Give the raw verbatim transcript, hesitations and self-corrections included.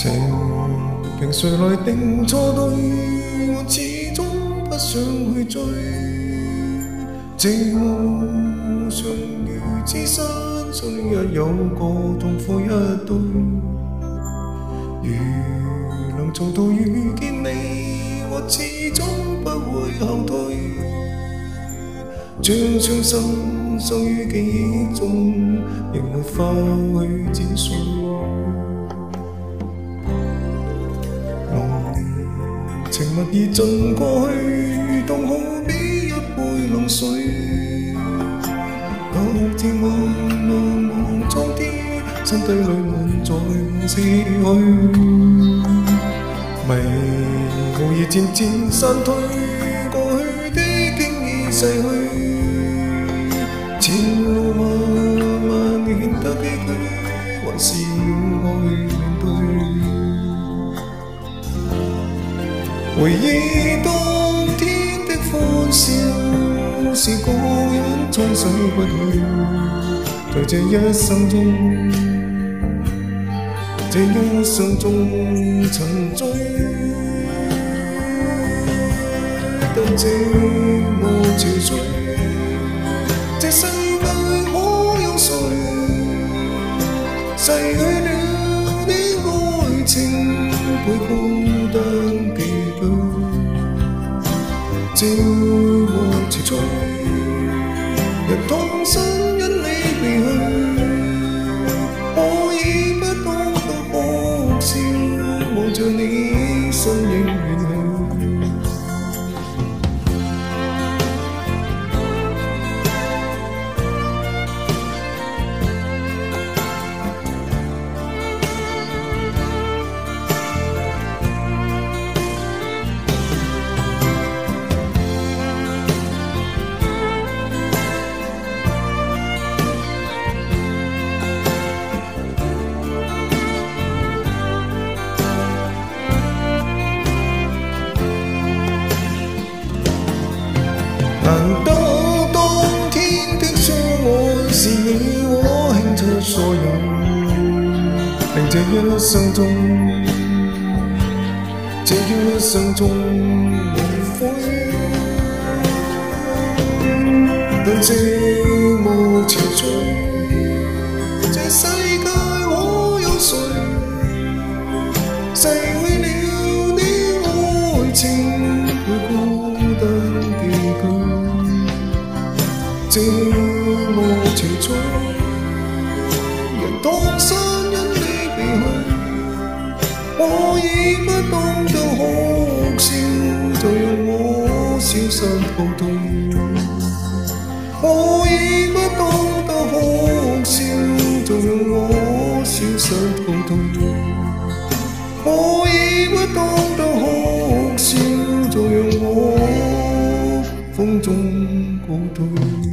情凭谁来定错对？我始终不想去追，寂寞像如此身上一有个痛苦一堆。如能做到遇见你，我始终不会后退。将傷心收於記憶中，亦沒法去剪碎。濃情蜜已盡過去，當好比一杯冷水。各自望望望蒼天，心底裏滿載往事去。迷霧已漸漸散退，過去的經已逝去。前路漫漫顯得崎嶇，還是要愛面對。回憶當天的歡笑，是個人終洗不去。在這一生中，這一生中沉醉，當寂寞憔悴。這世界可有誰逝去了的愛情，會孤單寄居？寂寞憔悴，人痛心因你離去，我已不懂得哭笑，望着你身影遠去。難得當天的相愛，是你我傾出所有，令這一生中，這一生中無悔。當寂寞憔悴，這世界可有誰逝去了的愛情，會孤單寄居？寂寞憔悴，人當身因你離去，我已不懂得哭笑，就讓我消失後退。我已不懂得哭笑，就讓我消失後退。我已不懂得哭笑，就讓我風中告退。